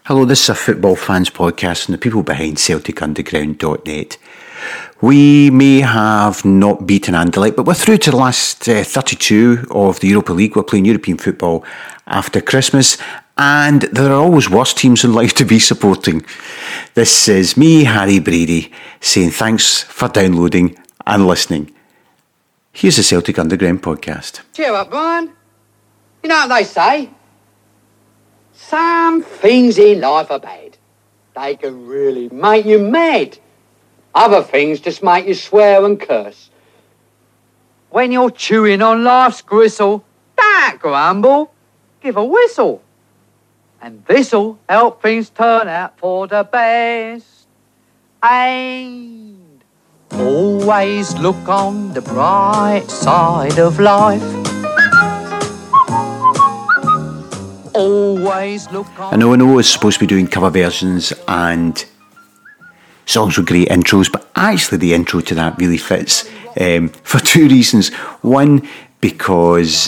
Hello, this is a Football Fans podcast from the people behind CelticUnderground.net. We may have not beaten Anderlecht, but we're through to the last 32 of the Europa League. We're playing European football after Christmas, and there are always worse teams in life to be supporting. This is me, Harry Brady, saying thanks for downloading and listening. Here's the Celtic Underground podcast. Cheer up, Brian. You know what they say? Some things in life are bad. They can really make you mad. Other things just make you swear and curse. When you're chewing on life's gristle, don't grumble, give a whistle. And this'll help things turn out for the best. And always look on the bright side of life. I know it's supposed to be doing cover versions and songs with great intros, but actually the intro to that really fits for two reasons. One, because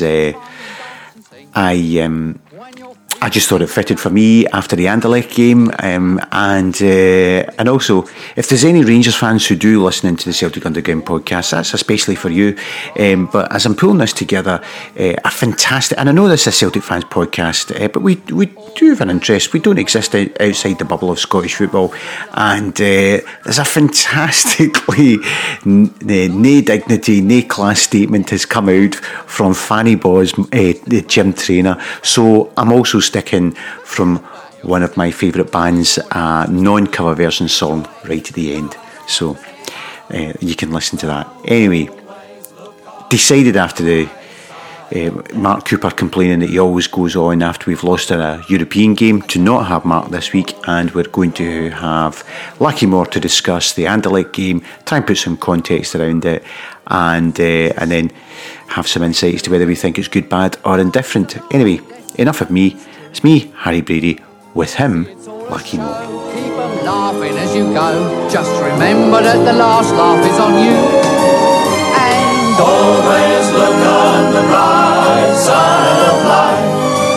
I just thought it fitted for me after the Anderlecht game, and also, if there's any Rangers fans who do listen into the Celtic Underground podcast, that's especially for you. But as I'm pulling this together, a fantastic, and I know this is a Celtic fans podcast, but we do have an interest. We don't exist outside the bubble of Scottish football, and there's a fantastically no dignity, no class statement has come out from Fanny Boz, the gym trainer. So I'm also sticking from one of my favourite bands, a non-cover version song right at the end, so you can listen to that. Anyway, decided after the Mark Cooper complaining that he always goes on after we've lost a European game to not have Mark this week, and we're going to have Lucky Moore to discuss the Anderlecht game, try and put some context around it, and then have some insights to whether we think it's good, bad or indifferent. Anyway, enough of me. It's me, Harry Brady, with him, Lucky Moore. Keep them laughing as you go. Just remember that the last laugh is on you. And always look on the bright side of life.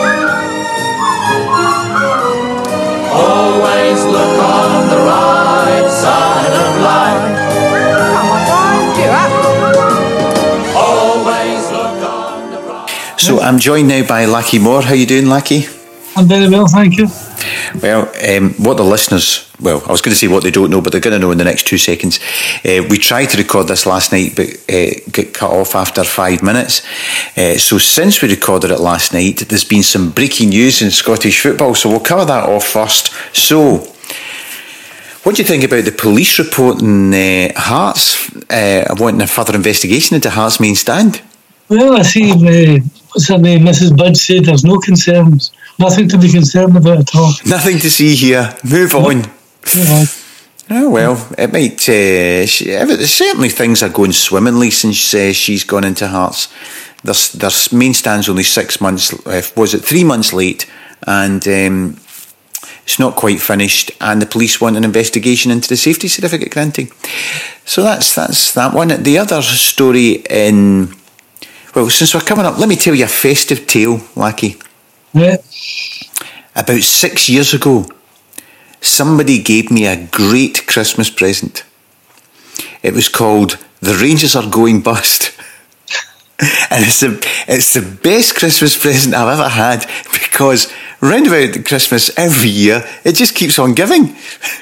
Always look on the right side of life. come on, Brian, cheer up. Always look on the bright. So I'm joined now by Lucky Moore. How you doing, Lucky? I'm very well, thank you. Well, what the listeners, well, I was going to say what they don't know, but they're going to know in the next 2 seconds. We tried to record this last night, but got cut off after 5 minutes. So since we recorded it last night, there's been some breaking news in Scottish football, so we'll cover that off first. So, what do you think about the police reporting Hearts wanting a further investigation into Hearts' main stand? Well, I see, what's her name, Mrs. Budd said there's no concerns. Nothing to be concerned about at all. Nothing to see here. Move on. Yeah. Oh, well, it might... certainly things are going swimmingly since she's gone into Hearts. Their main stand's only 6 months... was it 3 months late? And it's not quite finished. And the police want an investigation into the safety certificate granting. So that's that one. The other story in... Well, since we're coming up, let me tell you a festive tale, Lackey. Yeah. About 6 years ago, somebody gave me a great Christmas present. It was called The Rangers Are Going Bust. And it's the best Christmas present I've ever had, because round about Christmas every year, it just keeps on giving.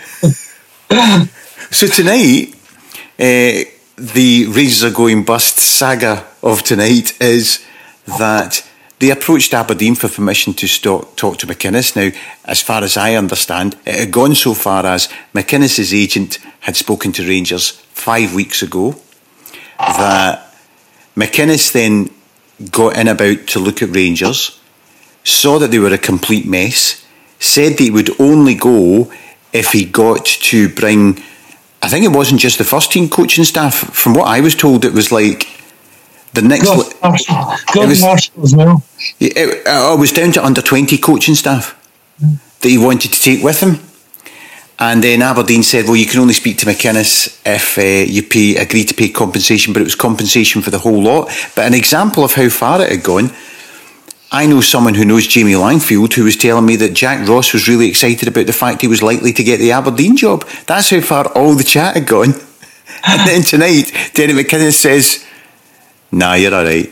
So tonight, the Rangers Are Going Bust saga of tonight is that they approached Aberdeen for permission to talk to McInnes. Now, as far as I understand, it had gone so far as McInnes' agent had spoken to Rangers 5 weeks ago, that McInnes then got in about to look at Rangers, saw that they were a complete mess, said that he would only go if he got to bring... I think it wasn't just the first team coaching staff. From what I was told, it was like the next... Gordon Marshall as well. It was down to under 20 coaching staff that he wanted to take with him. And then Aberdeen said, well, you can only speak to McInnes if you agree to pay compensation, but it was compensation for the whole lot. But an example of how far it had gone, I know someone who knows Jamie Langfield who was telling me that Jack Ross was really excited about the fact he was likely to get the Aberdeen job. That's how far all the chat had gone. And then tonight, Derek McInnes says, nah, you're all right.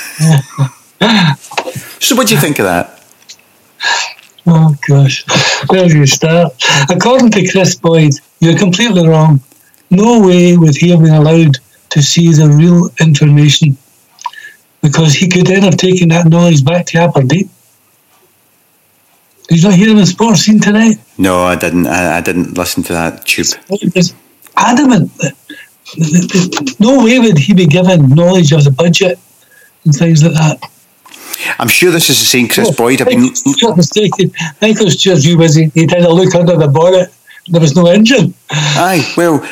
So what do you think of that? Oh, gosh. Where do you start? According to Chris Boyd, you're completely wrong. No way would he have been allowed to see the real information, because he could then have taken that knowledge back to Aberdeen. Did you not hear him in Sports Scene tonight? No, I didn't. I didn't listen to that tube. He was adamant that no way would he be given knowledge of the budget and things like that. I'm sure this is the same Chris Boyd. Michael Stewart's too busy. He had a look under the bonnet. There was no engine. Aye, well,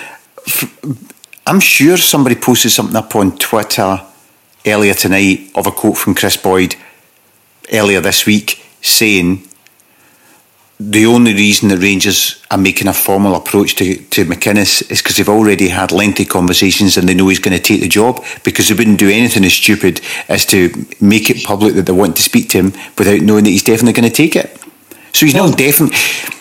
I'm sure somebody posted something up on Twitter earlier tonight of a quote from Chris Boyd earlier this week saying the only reason the Rangers are making a formal approach to McInnes is because they've already had lengthy conversations and they know he's going to take the job, because they wouldn't do anything as stupid as to make it public that they want to speak to him without knowing that he's definitely going to take it. So he's not definitely...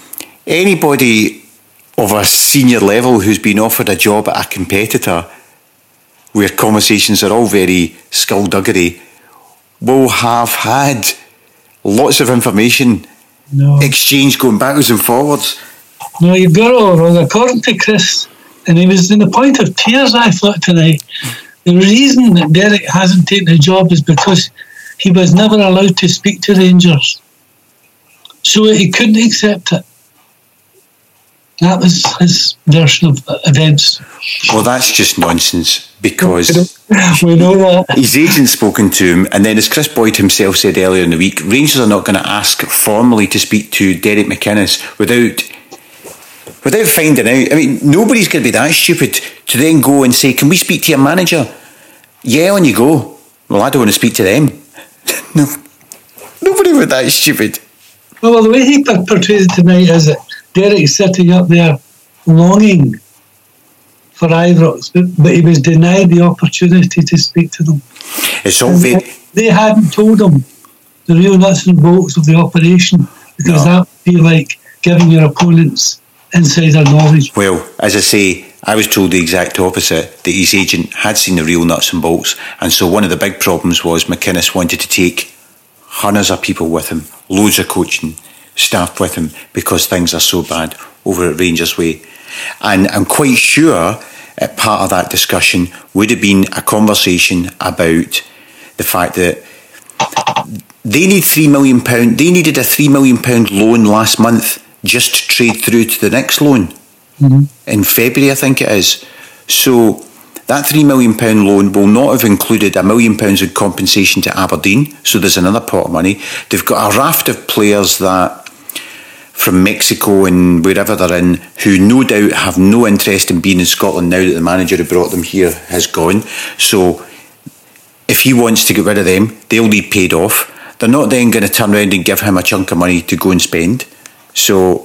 Anybody of a senior level who's been offered a job at a competitor where conversations are all very skullduggery will have had lots of information exchange going backwards and forwards. No, you've got it all wrong. According to Chris, and he was in the point of tears, I thought, tonight, the reason that Derek hasn't taken the job is because he was never allowed to speak to Rangers. So he couldn't accept it. That was his version of events. Well, that's just nonsense, because we know that his agent's spoken to him, and then, as Chris Boyd himself said earlier in the week, Rangers are not going to ask formally to speak to Derek McInnes without finding out. I mean, nobody's going to be that stupid to then go and say, can we speak to your manager? Yeah, on you go. Well, I don't want to speak to them. No, nobody was that stupid. Well, the way he portrays it tonight is that Derek's sitting up there longing for Ibrox, but he was denied the opportunity to speak to them. It's all very... They hadn't told him the real nuts and bolts of the operation, because that would be like giving your opponents insider knowledge. Well, as I say, I was told the exact opposite, that his agent had seen the real nuts and bolts, and so one of the big problems was McInnes wanted to take hundreds of people with him, loads of coaching staff with him, because things are so bad over at Rangers Way. And I'm quite sure part of that discussion would have been a conversation about the fact that they need £3 million. They needed a £3 million loan last month just to trade through to the next loan in February, I think it is. So that £3 million loan will not have included £1 million in compensation to Aberdeen. So there's another pot of money. They've got a raft of players that from Mexico and wherever they're in, who no doubt have no interest in being in Scotland now that the manager who brought them here has gone. So if he wants to get rid of them, they'll need paid off. They're not then going to turn around and give him a chunk of money to go and spend. So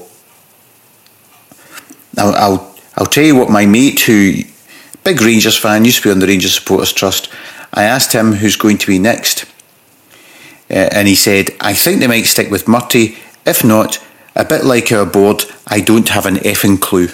I'll tell you what, my mate, who big Rangers fan, used to be on the Rangers Supporters Trust, I asked him who's going to be next, and he said, I think they might stick with Murty. If not, a bit like our board, I don't have an effing clue.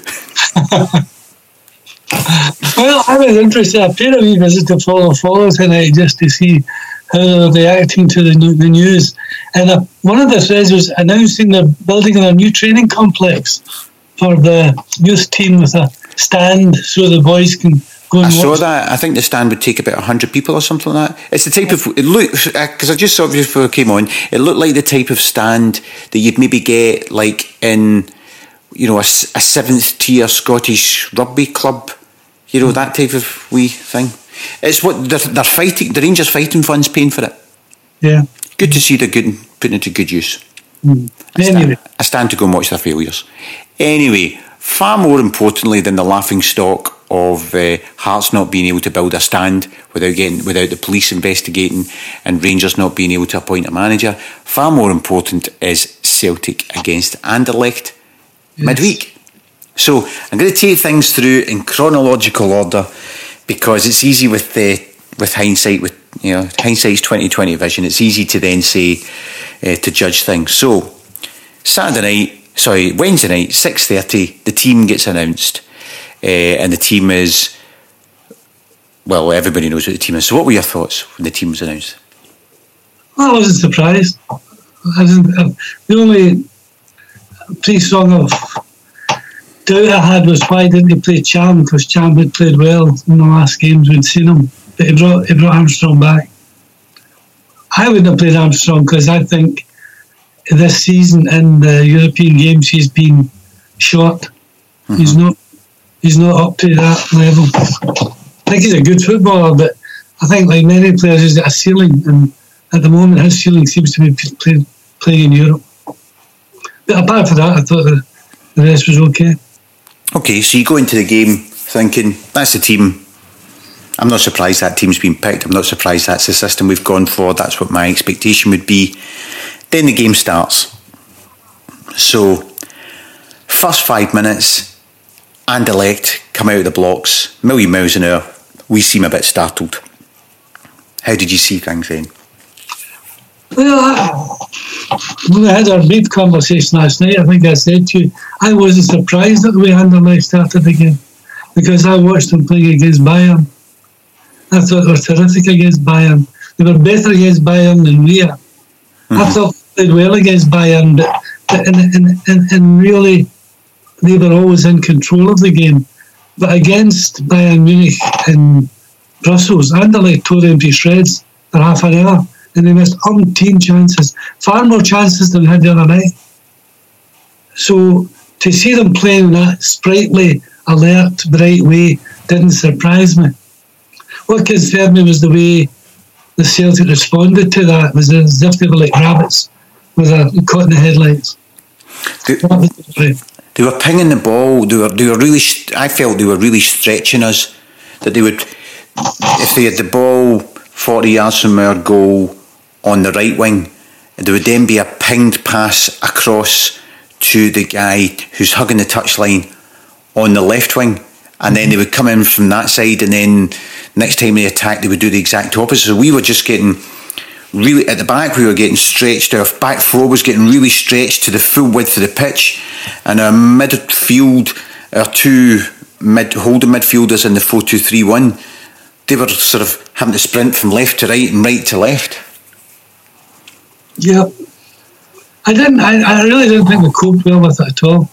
Well, I was interested. I paid a wee visit to Follow tonight just to see how they're reacting to the news. And one of the threads was announcing they're building a new training complex for the youth team with a stand so the boys can go and watch. I saw that. I think the stand would take about 100 people or something like that. It's the type of... It looked... Because I just saw it before it came on. It looked like the type of stand that you'd maybe get like in, you know, a 7th tier Scottish rugby club. You know, that type of wee thing. It's what they're fighting. The Rangers Fighting Fund's paying for it. Yeah. Good to see they're putting it to good use. Anyway. I stand to go and watch their failures. Anyway, far more importantly than the laughing stock of Hearts not being able to build a stand without the police investigating and Rangers not being able to appoint a manager, far more important is Celtic against Anderlecht midweek. So I'm going to take things through in chronological order, because it's easy with hindsight with hindsight's 20/20 vision. It's easy to then say, to judge things. So, Wednesday night, 6:30, the team gets announced. And the team is, well, everybody knows what the team is. So what were your thoughts when the team was announced? Well, I wasn't surprised. The only pre-song of doubt I had was why didn't he play Cham? Because Cham had played well in the last games we'd seen him. But he brought Armstrong back. I wouldn't have played Armstrong because I think this season in the European games he's been short. Mm-hmm. He's not up to that level. I think he's a good footballer, but I think like many players he's got a ceiling, and at the moment his ceiling seems to be playing in Europe. But apart from that, I thought the rest was okay. Okay, so you go into the game thinking, that's the team. I'm not surprised that team's been picked. I'm not surprised that's the system we've gone for. That's what my expectation would be. Then the game starts. So, first 5 minutes, Anderlecht come out of the blocks, a million miles an hour. We seem a bit startled. How did you see things then? Well, when we had our brief conversation last night, I think I said to you, I wasn't surprised that the way Anderlecht started the game, because I watched them playing against Bayern. I thought they were terrific against Bayern. They were better against Bayern than we are. Mm-hmm. I thought they played well against Bayern, but in really, they were always in control of the game. But against Bayern Munich in Brussels, Anderlecht tore them to shreds for half an hour, and they missed umpteen chances, far more chances than they had the other night. So to see them playing in that sprightly, alert, bright way didn't surprise me. What concerned me was the way the Celtic responded to that. It was as if they were like rabbits with a caught in the headlights. They were pinging the ball. They were really. I felt they were really stretching us. That they would, if they had the ball 40 yards from our goal on the right wing, there would then be a pinged pass across to the guy who's hugging the touchline on the left wing, and then they would come in from that side, and then next time they attacked, they would do the exact opposite. So we were just getting really at the back. We were getting stretched. Our back four was getting really stretched to the full width of the pitch, and our midfield, our two holding midfielders in the 4-2-3-1, they were sort of having to sprint from left to right and right to left. Yeah, I really didn't think we coped well with it at all.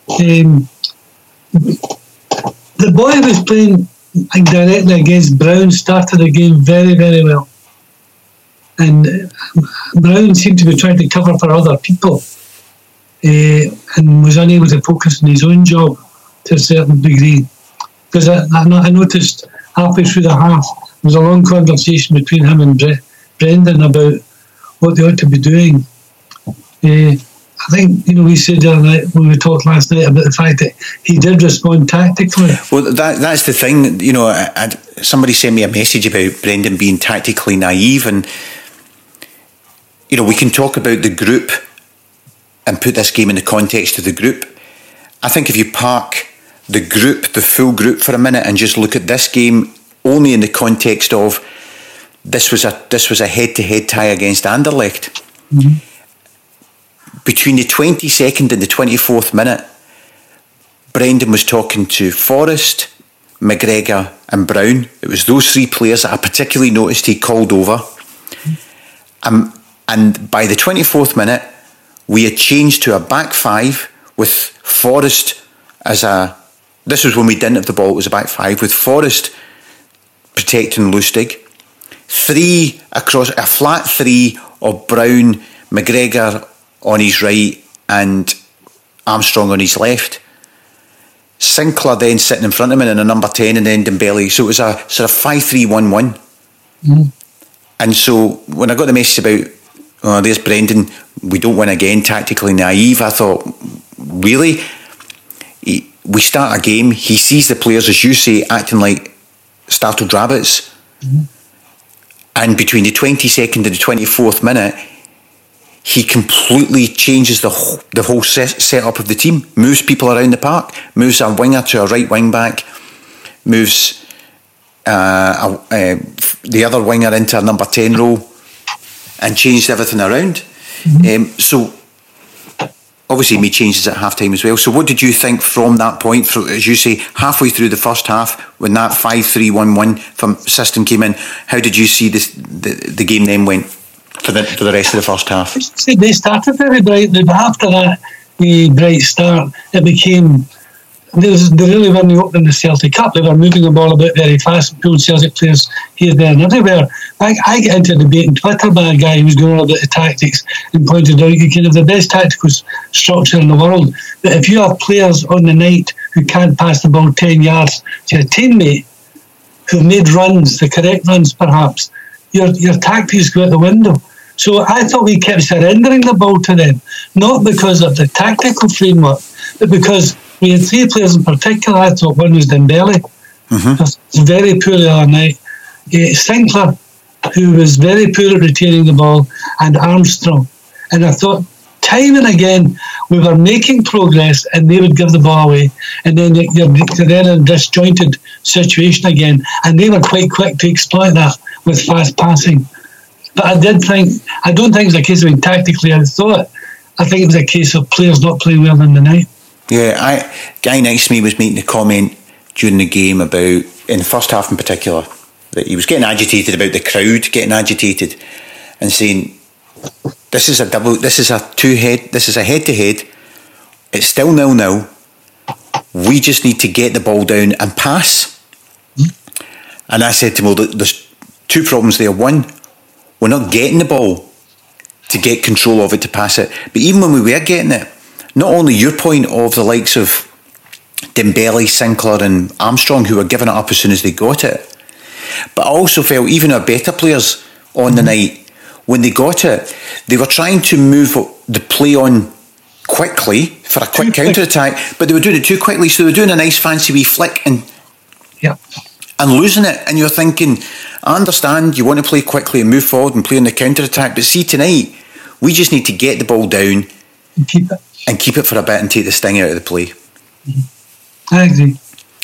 The boy who was playing directly against Brown started the game very, very well. And Brown seemed to be trying to cover for other people and was unable to focus on his own job to a certain degree. Because I noticed halfway through the half, there was a long conversation between him and Brendan about what they ought to be doing. I think, we said the other night, when we talked last night, about the fact that he did respond tactically. Well, that's the thing. Somebody sent me a message about Brendan being tactically naive, and we can talk about the group and put this game in the context of the group. I think if you park the group, the full group, for a minute and just look at this game only in the context of this was a head-to-head tie against Anderlecht. Mm-hmm. Between the 22nd and the 24th minute, Brendan was talking to Forrest, McGregor and Brown. It was those three players that I particularly noticed he called over. And by the 24th minute, we had changed to a back five with Forrest as this was when we didn't have the ball, it was a back five, with Forrest protecting Lustig. A flat three of Brown, McGregor on his right and Armstrong on his left. Sinclair then sitting in front of him in a number 10 and then Dembele. So it was a sort of 5-3-1-1. Mm. And so when I got the message about, there's Brendan, we don't win again, tactically naive, I thought, really? We start a game, he sees the players, as you say, acting like startled rabbits. Mm. And between the 22nd and the 24th minute, he completely changes the whole setup of the team, moves people around the park, moves a winger to a right wing back, moves the other winger into a number 10 role and changed everything around. So obviously he made changes at half time as well. So what did you think from that point, as you say, halfway through the first half, when that 5-3-1-1 from system came in? How did you see the game then went for the rest of the first half? They started very brightly, but after that bright start, it became... They really weren't opening the Celtic Cup. They were moving the ball about very fast and pulled Celtic players here, there and everywhere. I get into a debate on Twitter by a guy who was going on about the tactics and pointed out you can have the best tactical structure in the world, but if you have players on the night who can't pass the ball 10 yards to a teammate who've made runs, the correct runs perhaps, your tactics go out the window. So I thought we kept surrendering the ball to them, not because of the tactical framework, but because we had three players in particular. I thought one was Dembele, was very poor the other night. Sinclair, who was very poor at retaining the ball, and Armstrong. And I thought, time and again, we were making progress and they would give the ball away. And then you're then in a disjointed situation again. And they were quite quick to exploit that with fast passing. But I don't think it was a case of being tactically I think it was a case of players not playing well in the night. Yeah, guy next to me was making a comment during the game about, in the first half in particular, that he was getting agitated about the crowd getting agitated and saying, this is a head-to-head, it's still 0-0, we just need to get the ball down and pass. And I said to him, well, there's two problems there. One, we're not getting the ball to get control of it, to pass it. But even when we were getting it, not only your point of the likes of Dembele, Sinclair and Armstrong who were giving it up as soon as they got it, but I also felt even our better players on the night, when they got it, they were trying to move the play on quickly for a quick counter-attack, but they were doing it too quickly, so they were doing a nice fancy wee flick and losing it. And you're thinking, I understand you want to play quickly and move forward and play on the counter-attack, but see, tonight we just need to get the ball down and keep it for a bit and take the sting out of the play. I agree.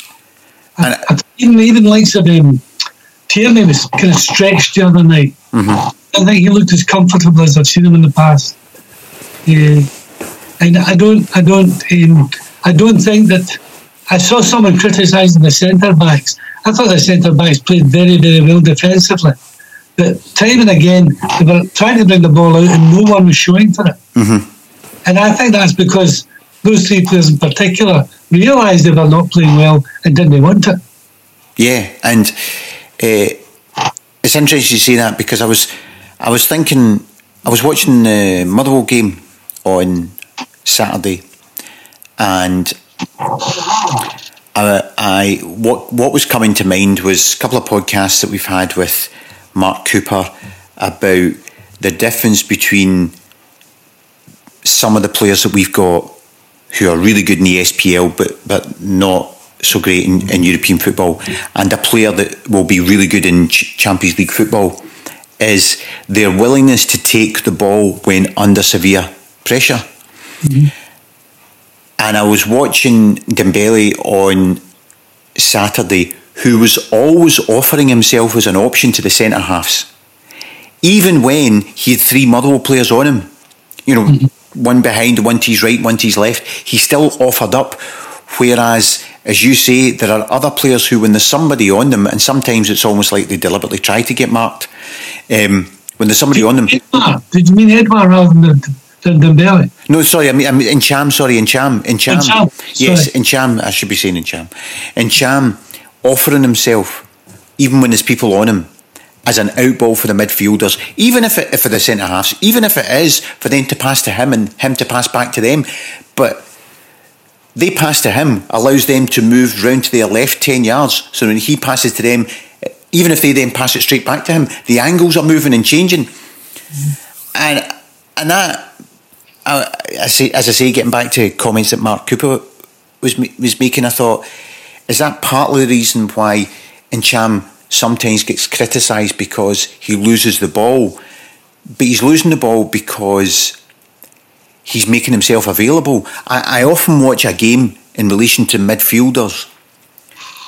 And even likes of Tierney was kind of stretched the other night. I think he looked as comfortable as I've seen him in the past. And I don't think that I saw someone criticising the centre backs. I thought the centre backs played very, very well defensively. But time and again, they were trying to bring the ball out and no one was showing for it. And I think that's because those three players in particular realised they were not playing well and didn't want it. Yeah, and it's interesting you say that, because I was thinking, I was watching the Motherwell game on Saturday, and what was coming to mind was a couple of podcasts that we've had with Mark Cooper about the difference between some of the players that we've got who are really good in the SPL but not so great in European football, and a player that will be really good in Champions League football, is their willingness to take the ball when under severe pressure. And I was watching Dembele on Saturday, who was always offering himself as an option to the centre halves, even when he had three Motherwell players on him, one behind, one to his right, one to his left, he still offered up. Whereas, as you say, there are other players who, when there's somebody on them, and sometimes it's almost like they deliberately try to get marked, when there's somebody on them. Edouard? Did you mean Edouard rather than Dembele? No, sorry, I mean Ntcham. Sorry, Ntcham. Yes, Ntcham. I should be saying Ntcham. Ntcham offering himself, even when there's people on him, as an outball for the midfielders, even if for the centre halves, even if it is for them to pass to him and him to pass back to them, but they pass to him, allows them to move round to their left 10 yards. So when he passes to them, even if they then pass it straight back to him, the angles are moving and changing. And that, as I say, getting back to comments that Mark Cooper was making, I thought, is that partly the reason why Ntcham sometimes gets criticised, because he loses the ball? But he's losing the ball because he's making himself available. I often watch a game in relation to midfielders,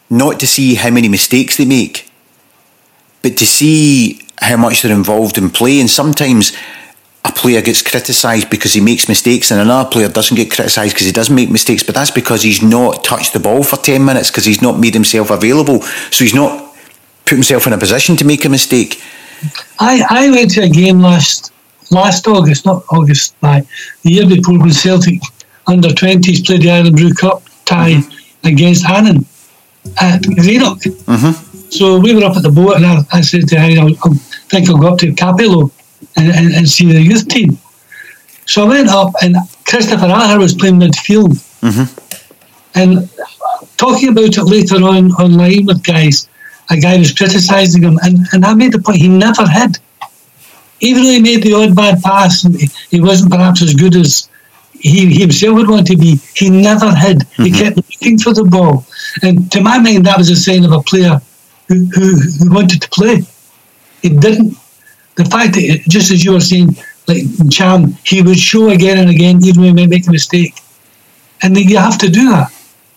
not to see how many mistakes they make, but to see how much they're involved in play. And sometimes a player gets criticised because he makes mistakes, and another player doesn't get criticised because he doesn't make mistakes, but that's because he's not touched the ball for 10 minutes, because he's not made himself available, so he's not put himself in a position to make a mistake. I went to a game last August, not August, the year before, when Celtic under-20s played the Ireland Brew Cup tie against Annan at Greenock. So we were up at the boat, and I said to Harry, I think I'll go up to Capello and see the youth team. So I went up, and Christopher Aher was playing midfield. And talking about it later on online with guys, a guy was criticising him, and I made the point, he never hid. Even though he made the odd bad pass, and he wasn't perhaps as good as he himself would want to be, he never hid. He kept looking for the ball. And to my mind, that was a sign of a player who wanted to play. He didn't. The fact that, just as you were saying, like Cham, he would show again and again, even when he might make a mistake. And you have to do that.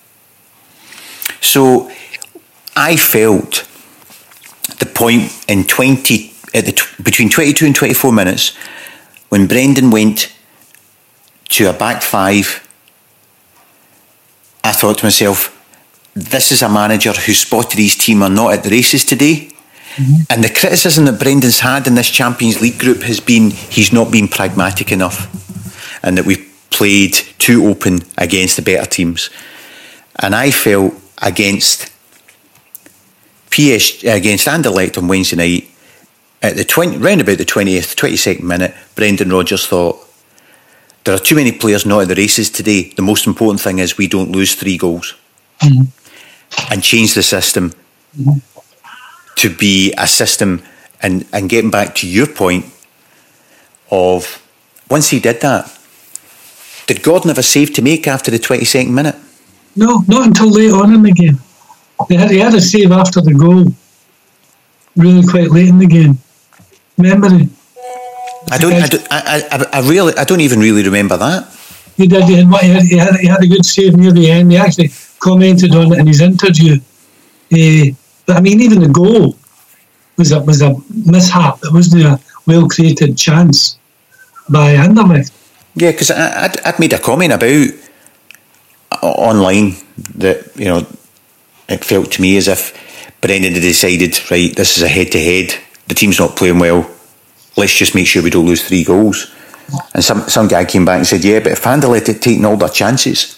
So I felt the point in between 22 and 24 minutes when Brendan went to a back five, I thought to myself, this is a manager who spotted his team are not at the races today. And the criticism that Brendan's had in this Champions League group has been he's not been pragmatic enough, and that we've played too open against the better teams. And I felt against Anderlecht on Wednesday night, at round about the 22nd minute, Brendan Rodgers thought, there are too many players not at the races today. The most important thing is we don't lose 3 goals. And change the system to be a system, and getting back to your point of, once he did that, did Gordon have a save to make after the 22nd minute? No, not until late on in the game. He had a save after the goal, really quite late in the game. Remember it? I don't even really remember that. He did. He had a good save near the end. He actually commented on it in his interview. But I mean, even the goal was a mishap. It wasn't a well created chance by Anderlecht. Yeah, because I'd made a comment about online that, you know, it felt to me as if Brendan had decided, right, this is a head to head. The team's not playing well. Let's just make sure we don't lose 3 goals. And some guy came back and said, yeah, but if Anderlecht had taken all their chances.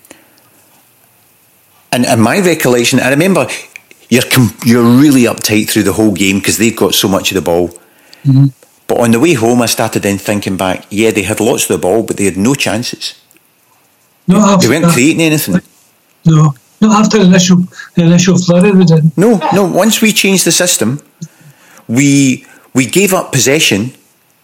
And my recollection, I remember you're really uptight through the whole game because they've got so much of the ball. But on the way home, I started then thinking back, yeah, they had lots of the ball, but they had no chances. They weren't creating anything. No, not after the initial flurry we did. No, once we changed the system, we gave up possession.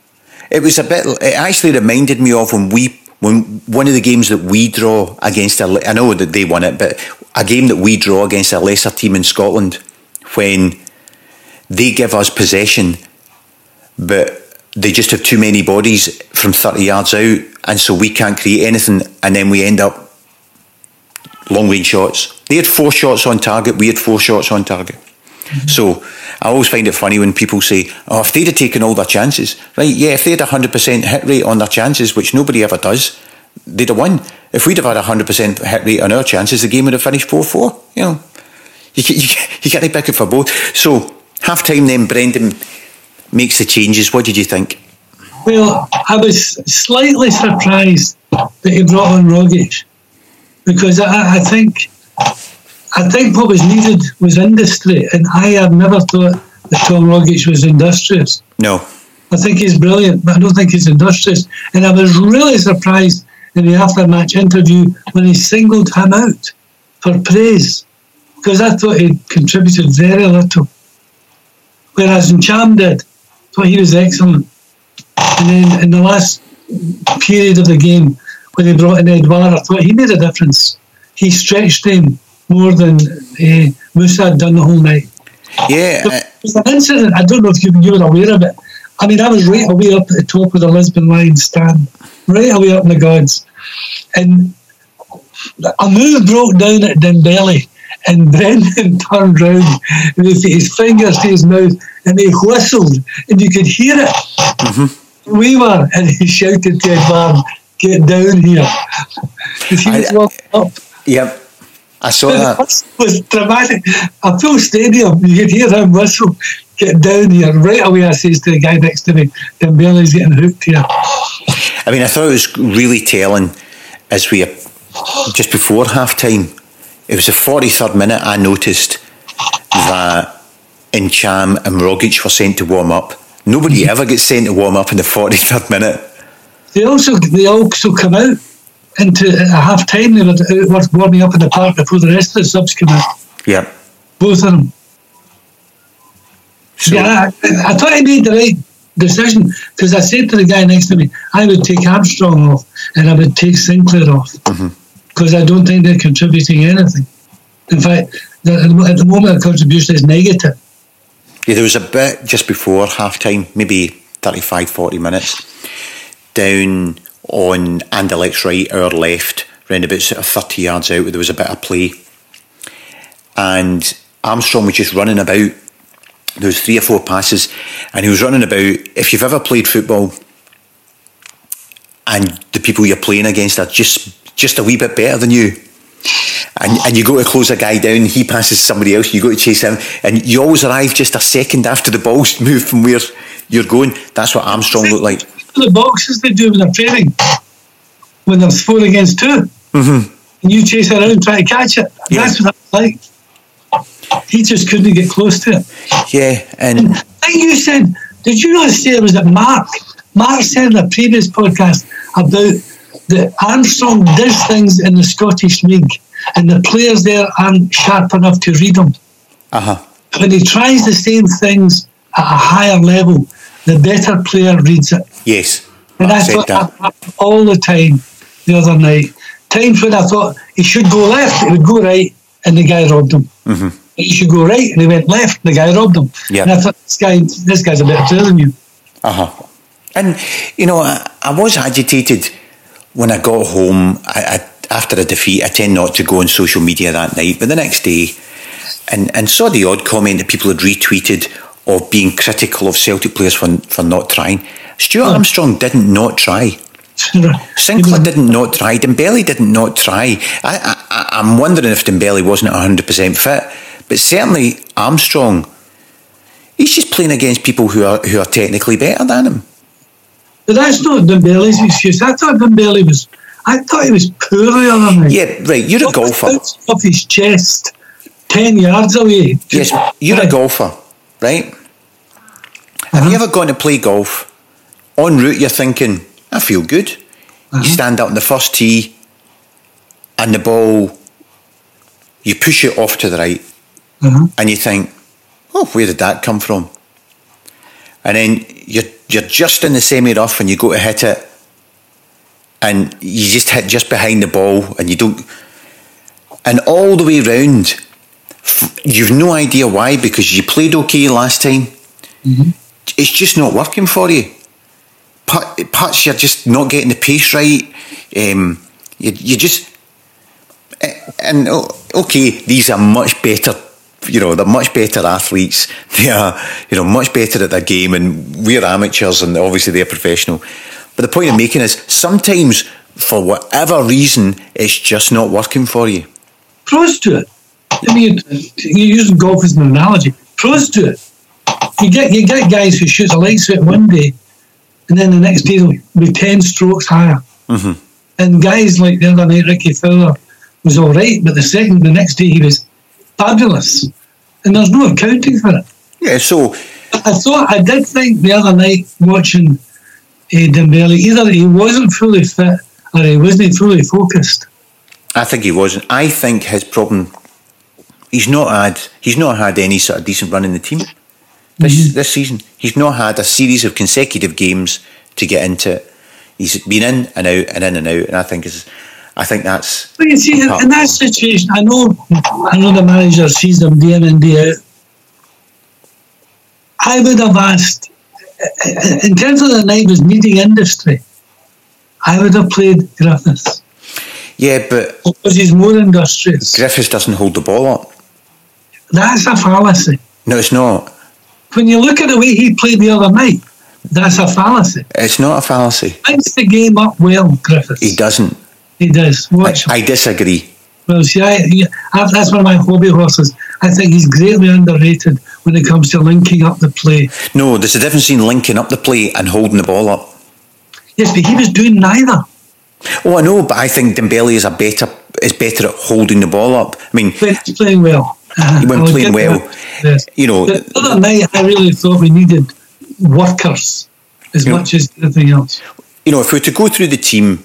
It actually reminded me of when one of the games that we draw against, I know that they won it, but a game that we draw against a lesser team in Scotland, when they give us possession, but they just have too many bodies from 30 yards out, and so we can't create anything, and then we end up long range shots. They had 4 shots on target, we had 4 shots on target. So I always find it funny when people say, oh, if they'd have taken all their chances, right, yeah, if they had 100% hit rate on their chances, which nobody ever does, they'd have won. If we'd have had 100% hit rate on our chances, the game would have finished 4-4. You know, you can't pick it for both. So half time then, Brendan makes the changes. What did you think? Well, I was slightly surprised that he brought on Rogic, because I think what was needed was industry, and I have never thought that Tom Rogic was industrious. No. I think he's brilliant, but I don't think he's industrious. And I was really surprised in the after-match interview when he singled him out for praise, because I thought he contributed very little. Whereas Cham did, I thought he was excellent. And then in the last period of the game, when they brought in Edouard, I thought he made a difference. He stretched him more than Musa had done the whole night. Yeah. So there's an incident, I don't know if you were aware of it. I mean, I was right away up at the top of the Lisbon Lions stand, right away up in the gods. And a move broke down at Dembele, And Brendan turned round and he put his fingers to his mouth and he whistled and you could hear it. Mm-hmm. We were, and he shouted to Edvard, "Get down here." Because he was walking up. Yep, I saw that. It was dramatic. A full stadium, you could hear him whistle, "Get down here." Right away I says to the guy next to me, "Dembele's getting hooked here." I mean, I thought it was really telling as we, just before half-time, it was the 43rd minute I noticed that Encham and Rogic were sent to warm up. Nobody ever gets sent to warm up in the 43rd minute. They also come out into a half-time. They were warming up in the park before the rest of the subs came out. Yeah. Both of them. So, yeah, I thought I made the right decision because I said to the guy next to me, I would take Armstrong off and I would take Sinclair off because I don't think they're contributing anything. In fact, at the moment, their contribution is negative. yeah, there was a bit just before half-time, maybe 35, 40 minutes, down on Anderlecht's right, our left, round about sort of 30 yards out, there was a bit of play. And Armstrong was just running about. There was 3 or 4 passes and he was running about. If you've ever played football and the people you're playing against are just a wee bit better than you, and you go to close a guy down, he passes somebody else, you go to chase him, and you always arrive just a second after the ball's moved from where you're going. That's what Armstrong looked like. The boxes they do when they're training, when there's 4 against 2, and you chase around and try to catch it. Yeah. That's what that's like. He just couldn't get close to it. Yeah, and I think you said, did you not say it was that Mark? Mark said in a previous podcast about that Armstrong does things in the Scottish League and the players there aren't sharp enough to read them. When he tries the same things at a higher level, the better player reads it. yes, And I said thought that. that all the time the other night. Times when I thought he should go left, he would go right, and the guy robbed him. He should go right, and he went left, and the guy robbed him. Yep. And I thought, this guy's a better player than you. And, you know, I was agitated when I got home. After a defeat, I tend not to go on social media that night, but the next day, and saw the odd comment that people had retweeted of being critical of Celtic players for not trying. Stuart Armstrong didn't not try. Sinclair didn't not try. Dembele didn't not try. I'm wondering if Dembele wasn't 100% fit, but certainly Armstrong, he's just playing against people who are technically better than him. But that's not Dembele's excuse. I thought he was poor the other night. Yeah, right, you're a golfer. Off his chest, 10 yards away. Yes, you're a golfer, right? Have you ever gone to play golf? En route, you're thinking, I feel good. You stand up on the first tee and the ball, you push it off to the right and you think, oh, where did that come from? And then you're just in the semi-rough and you go to hit it and you just hit just behind the ball and you don't... And all the way round, you've no idea why, because you played okay last time. It's just not working for you. Putts, you're just not getting the pace right. You just... And okay, these are much better, they're much better athletes. They are, much better at their game, and we're amateurs and obviously they're professional. But the point I'm making is sometimes, for whatever reason, it's just not working for you. Pros do it. I mean, you're using golf as an analogy. Pros do it. You get guys who shoot a light switch one day, and then the next day they'll be 10 strokes higher. And guys like the other night, Ricky Fowler was all right, but the next day he was fabulous, and there's no accounting for it. Yeah, so I did think the other night watching Dembele, either he wasn't fully fit or he wasn't fully focused. I think he wasn't. I think his problem, he's not had any sort of decent run in the team this season. He's not had a series of consecutive games to get into it. He's been in and out and in and out, and I think that's... But you see, in that situation, I know the manager sees them day in and day out. I would have asked, in terms of the night was meeting industry, I would have played Griffiths. Yeah, but... Because he's more industrious. Griffiths doesn't hold the ball up. That's a fallacy. No, it's not. When you look at the way he played the other night, that's a fallacy. It's not a fallacy. He picks the game up well, Griffiths. He doesn't. He does. Watch. I disagree. Well, see, that's one of my hobby horses. I think he's greatly underrated when it comes to linking up the play. No, there's a difference between linking up the play and holding the ball up. Yes, but he was doing neither. Oh, I know, but I think Dembele is better at holding the ball up. I mean, He's playing well. He went playing well. Yes. You know, the other night, I really thought we needed workers as much as anything else. You know, if we were to go through the team,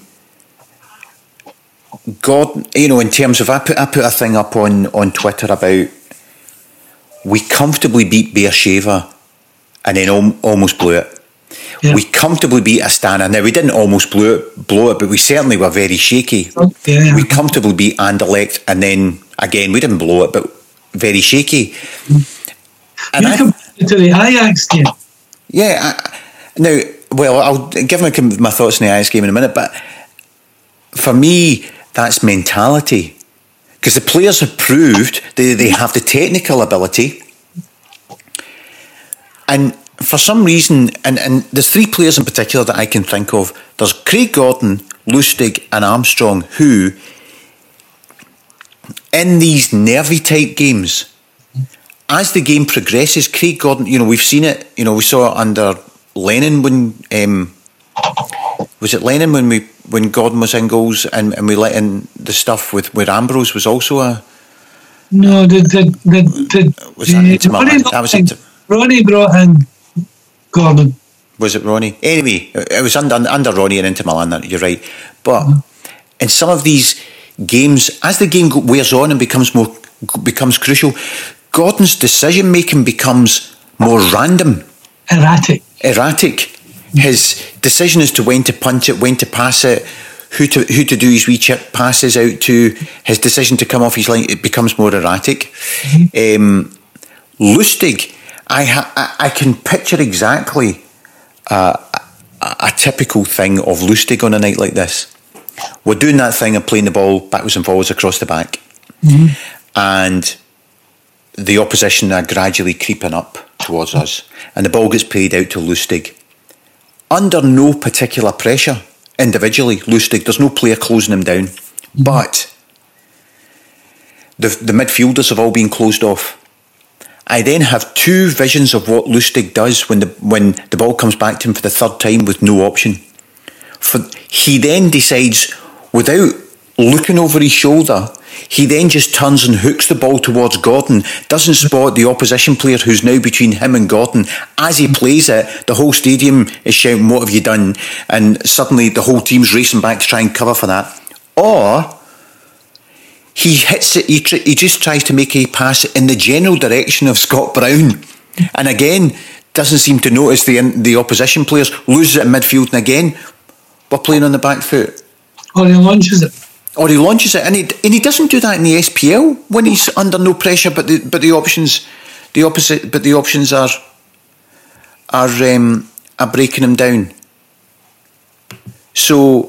God, you know, in terms of, I put a thing up on Twitter about we comfortably beat Beersheva and then almost blew it. Yeah. We comfortably beat Astana. Now, we didn't almost blow it, but we certainly were very shaky. Yeah. We comfortably beat Anderlecht, and then, again, we didn't blow it, but very shaky. And you compared to the Ajax game. Yeah. Now, well, I'll give my thoughts on the Ajax game in a minute, but for me, that's mentality. Because the players have proved they have the technical ability. And for some reason, and there's three players in particular that I can think of. There's Craig Gordon, Lustig and Armstrong, who, in these nervy type games, as the game progresses, Craig Gordon, you know, we've seen it, you know, we saw it under Lennon when, was it Lennon when Gordon was in goals and we let in the stuff where Ambrose was also a... No, was that Inter Milan? That was it. Ronnie brought in Gordon. Was it Ronnie? Anyway, it was under Ronnie and Inter Milan, you're right. But in some of these games, as the game wears on and becomes crucial, Gordon's decision making becomes more random. Erratic. His decision as to when to punch it, when to pass it, who to do his wee chip passes out to, his decision to come off his line, it becomes more erratic. Lustig, I can picture exactly a typical thing of Lustig on a night like this. We're doing that thing of playing the ball backwards and forwards across the back, and the opposition are gradually creeping up towards us, and the ball gets played out to Lustig. Under no particular pressure, individually, Lustig, there's no player closing him down, but the midfielders have all been closed off. I then have two visions of what Lustig does when the ball comes back to him for the third time with no option. He then decides, without looking over his shoulder, he then just turns and hooks the ball towards Gordon, doesn't spot the opposition player who's now between him and Gordon. As he plays it, the whole stadium is shouting, "What have you done?" And suddenly the whole team's racing back to try and cover for that. Or he hits it, he just tries to make a pass in the general direction of Scott Brown, and again doesn't seem to notice the opposition players, loses it in midfield, and again we're playing on the back foot. Or he launches it, and he doesn't do that in the SPL when he's under no pressure. But the options are breaking him down. So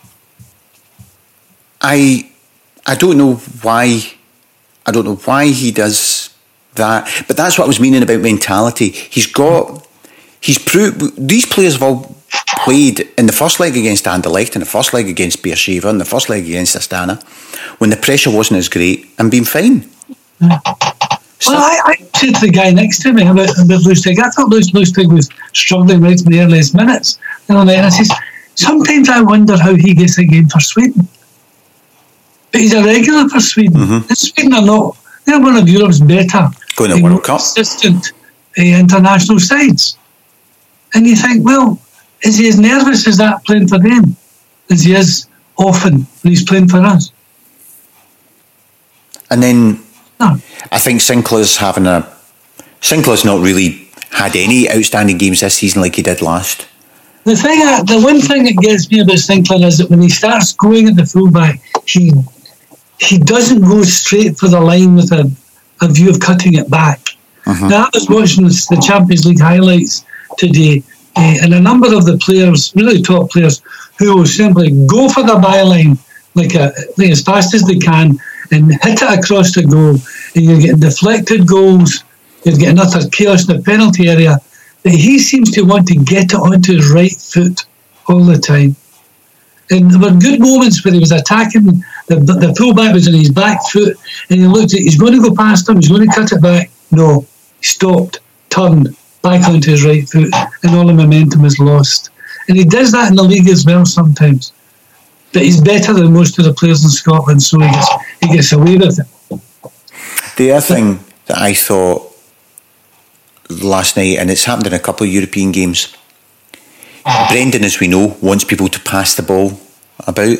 I don't know why. I don't know why he does that. But that's what I was meaning about mentality. He's proved these players have all played in the first leg against Anderlecht, in the first leg against Beersheva, in the first leg against Astana, when the pressure wasn't as great, and been fine. Well, I said to the guy next to me about Lustig, I thought Lustig was struggling right in the earliest minutes. And I says, sometimes I wonder how he gets a game for Sweden. But he's a regular for Sweden. Sweden are not, they're one of Europe's better, going to World Cup, consistent international sides. And you think, well, is he as nervous as that playing for them as he is often when he's playing for us? And then I think Sinclair's not really had any outstanding games this season like he did last. The one thing that gets me about Sinclair is that when he starts going at the fullback, he doesn't go straight for the line with a view of cutting it back. Now, I was watching the Champions League highlights today, and a number of the players, really top players, who will simply go for the byline like as fast as they can, and hit it across the goal, and you're getting deflected goals, you're getting utter chaos in the penalty area, that he seems to want to get it onto his right foot all the time. And there were good moments where he was attacking, the fullback was on his back foot, and he looked at, he's going to go past him, he's going to cut it back. No, he stopped, turned, back onto his right foot, and all the momentum was lost. And he does that in the league as well sometimes. But he's better than most of the players in Scotland, so he gets away with it. The other thing that I thought last night, and it's happened in a couple of European games, Brendan, as we know, wants people to pass the ball about.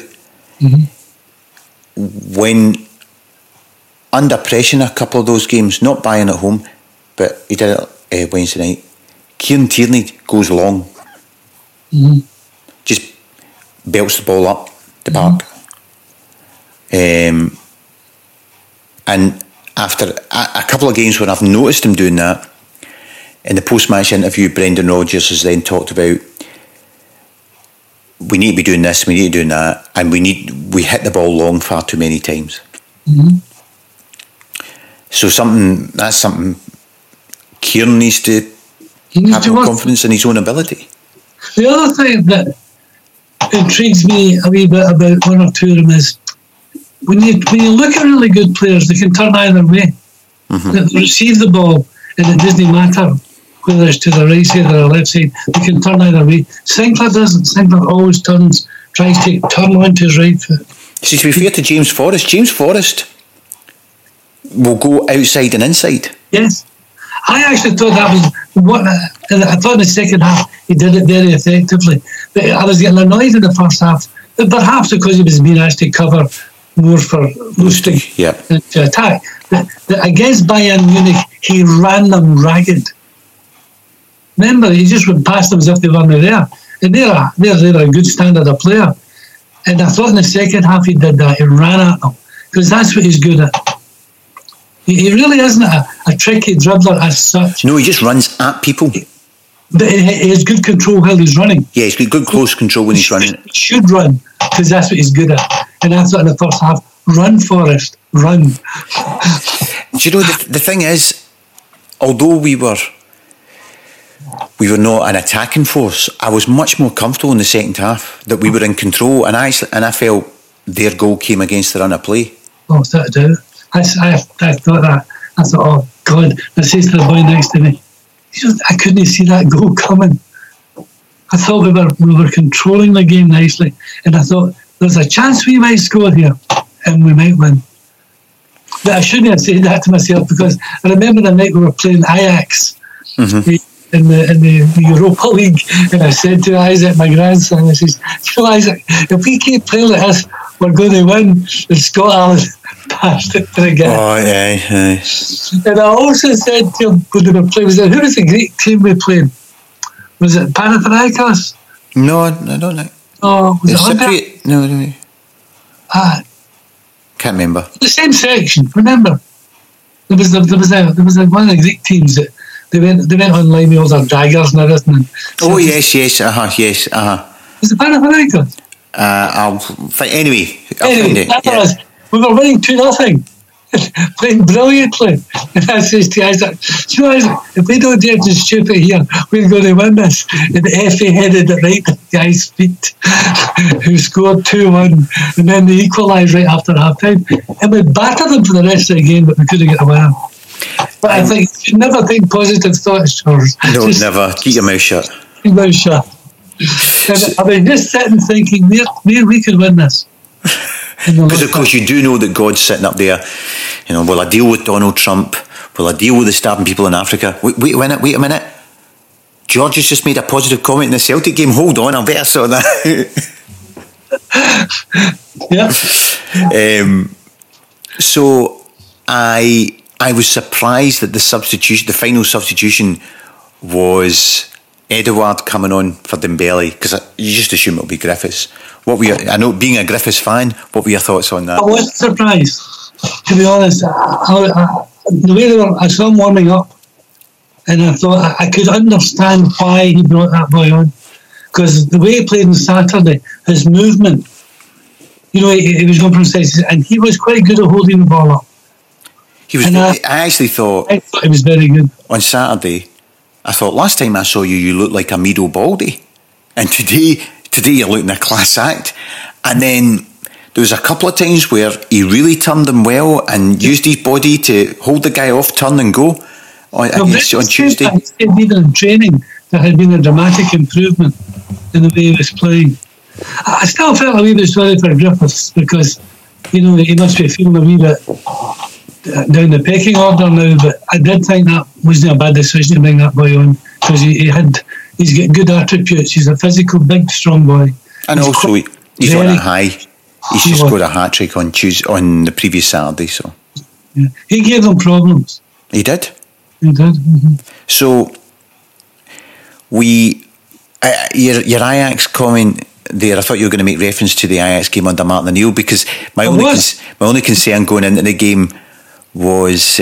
When under pressure in a couple of those games, not Bayern at home, but he did it Wednesday night, Kieran Tierney goes long. Just belts the ball up the park. And after a couple of games when I've noticed him doing that, in the post-match interview, Brendan Rodgers has then talked about, we need to be doing this, we need to be doing that, and we hit the ball long far too many times. So that's something Kieran needs to have more confidence in his own ability. The other thing that intrigues me a wee bit about one or two of them is when you look at really good players, they can turn either way. They receive the ball, and it doesn't matter whether it's to the right side or the left side. They can turn either way. Sinclair doesn't. Sinclair always tries to turn onto his right foot. See, to be fair to James Forrest will go outside and inside. Yes. I actually thought that was what I thought in the second half he did it very effectively. But I was getting annoyed in the first half, but perhaps because he was being asked to cover more for Lustig to attack. That against Bayern Munich, he ran them ragged. Remember, he just went past them as if they weren't there. And they're a good standard of player. And I thought in the second half he did that. He ran at them because that's what he's good at. He really isn't a tricky dribbler as such. No, he just runs at people. But he has good control while he's running. Yeah, he's got good close control when he's running. He should run, because that's what he's good at. And I thought in the first half, run, Forrest, run. Do you know, the thing is, although we were not an attacking force, I was much more comfortable in the second half, that we were in control, and I felt their goal came against the run of play. Oh, without a doubt. I thought that. I thought, oh God, I says to the boy next to me, I couldn't see that goal coming. I thought we were controlling the game nicely, and I thought there's a chance we might score here and we might win. But I shouldn't have said that to myself, because I remember the night we were playing Ajax in the Europa League, and I said to Isaac, my grandson, I says, Isaac, if we keep playing like this, we're going to win. And Scott Allen passed it to the guy. Oh, yeah. And I also said to him when they were playing, who was the Greek team we played? Was it Panathinaikos? No, I don't know. Oh, was it Cypriot? No. Can't remember. The same section, remember? There was one of the Greek teams that they went online with all their daggers and everything. And oh, yes. Was it Panathinaikos? I'll find. Anyway, we were winning 2-0, playing brilliantly. And I says to Isaac, Isaac, if we don't do anything stupid here, we're going to win this. And Effie headed it right to the guy's feet, who scored 2-1, and then they equalised right after half time. And we battered them for the rest of the game, but we couldn't get a winner. But I think you should never think positive thoughts, George. No, never. Keep your mouth shut. Keep your mouth shut. I mean, just sitting thinking, we could win this. Because of course you do know that God's sitting up there. You know, will I deal with Donald Trump? Will I deal with the stabbing people in Africa? Wait a minute. George has just made a positive comment in the Celtic game. Hold on, I better sort that out. Yeah. So I was surprised that the final substitution was Edouard coming on for Dembele, because you just assume it'll be Griffiths. I know, being a Griffiths fan, what were your thoughts on that? I wasn't surprised, to be honest. The way I saw him warming up, and I thought I could understand why he brought that boy on, because the way he played on Saturday, his movement, he was going from sides, and he was quite good at holding the ball up. He was. I actually thought he was very good on Saturday. I thought last time I saw you looked like a Mido Baldy, and today you're looking a class act. And then there was a couple of times where he really turned him well and used his body to hold the guy off, turn and go on Tuesday. Even in training, there had been a dramatic improvement in the way he was playing. I still felt a wee bit sorry for Griffiths because, he must be feeling a wee bit down the pecking order now, but I did think that wasn't a bad decision to bring that boy on because he's got good attributes. He's a physical, big, strong boy. And also, he's on a high. He's just scored a hat-trick on the previous Saturday. So yeah. He gave them problems. He did? He did. Mm-hmm. So, your Ajax comment there, I thought you were going to make reference to the Ajax game under Martin O'Neill because my only concern going into the game was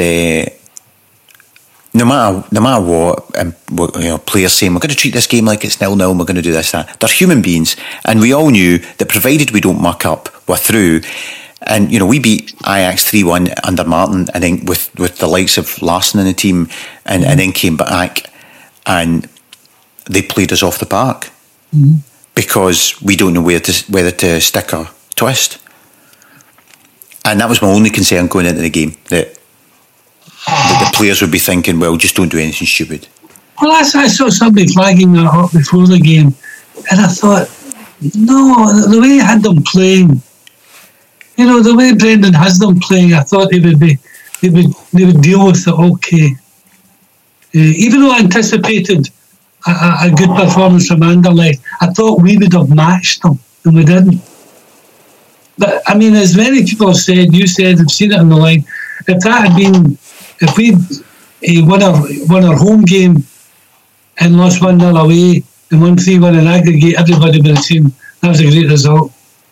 no matter what, players saying we're going to treat this game like it's 0-0 and we're going to do this, that. They're human beings, and we all knew that provided we don't muck up, we're through. And we beat Ajax 3-1 under Martin, and then with the likes of Larsson in the team, and then came back and they played us off the park because we don't know whether to stick or twist. And that was my only concern going into the game, that the players would be thinking, well, just don't do anything stupid. Well, I saw somebody flagging that up before the game, and I thought, no, the way he had them playing, the way Brendan has them playing, I thought they would deal with it okay. Even though I anticipated a good performance from Anderlecht, I thought we would have matched them, and we didn't. But, I mean, as many people have said, you said, I've seen it on the line, if we'd won our home game and lost 1-0 away and won 3-1 in aggregate, everybody would have seen that was a great result.